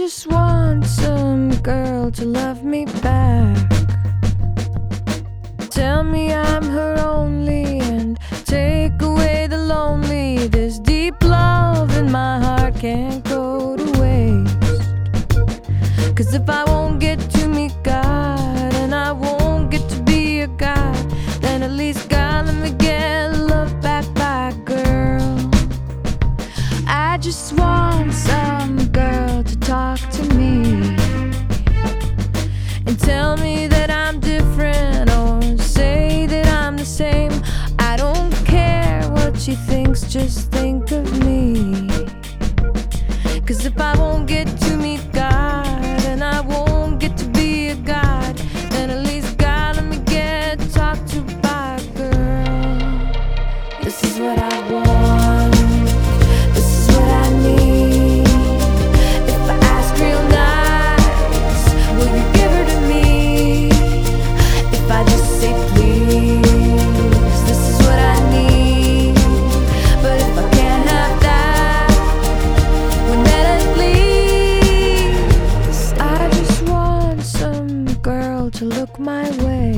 just want some girl to love me back. Tell me I'm her only and take away the lonely. This deep love in my heart can't go to waste. 'Cause if I won't get to meet God and I won't get to be a God, then at least God let me get love back by a girl. I just want some girl to talk to me and tell me that I'm different or say that I'm the same. I don't care what she thinks, just think of me. 'Cause if I won't get to meet God and I won't get to be a God, then at least God let me get talked to by a girl. This is what I want, this is what I need. If I ask real nice, will you give her to me? If I just say please, this is what I need. But if I can't have that, well then at least I just want some girl to look my way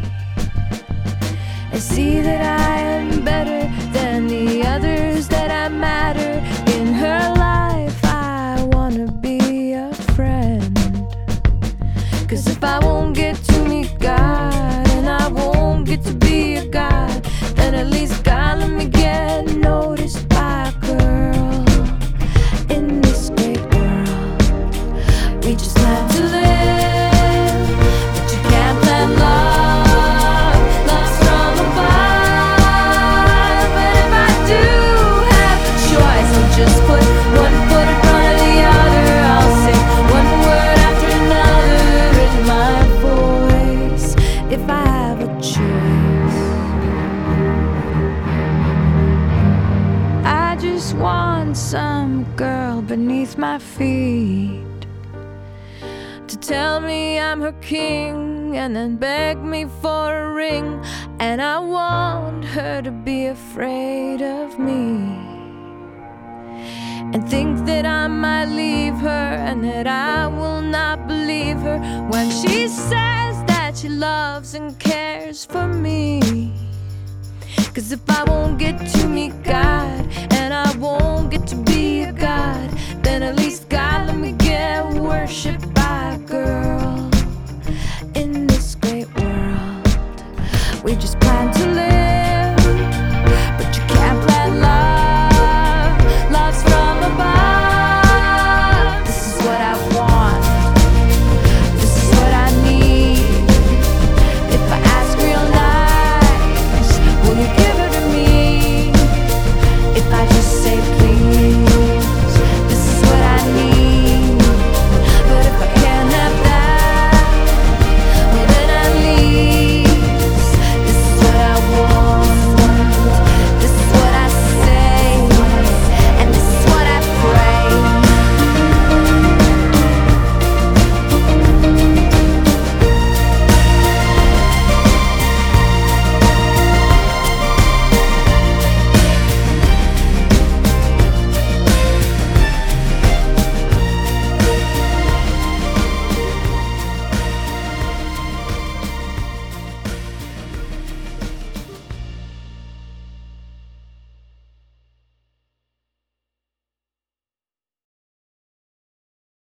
and see that I am better than the others, that I matter in her life. I wanna be a friend. 'Cause if I won't get to meet God and I won't get to be a God, then at least God let me get noticed by a girl. In this great world, we just have to live, but you can't plan love. Love's from above. But if I do have the choice, I'll just put one foot in front of the other. I'll say one word after another in my voice. If I have a choice, I just want some girl beneath my feet to tell me I'm her king and then beg me for a ring. And I want her to be afraid of me and think that I might leave her and that I will not believe her when she says that she loves and cares for me. 'Cause if I won't get to meet God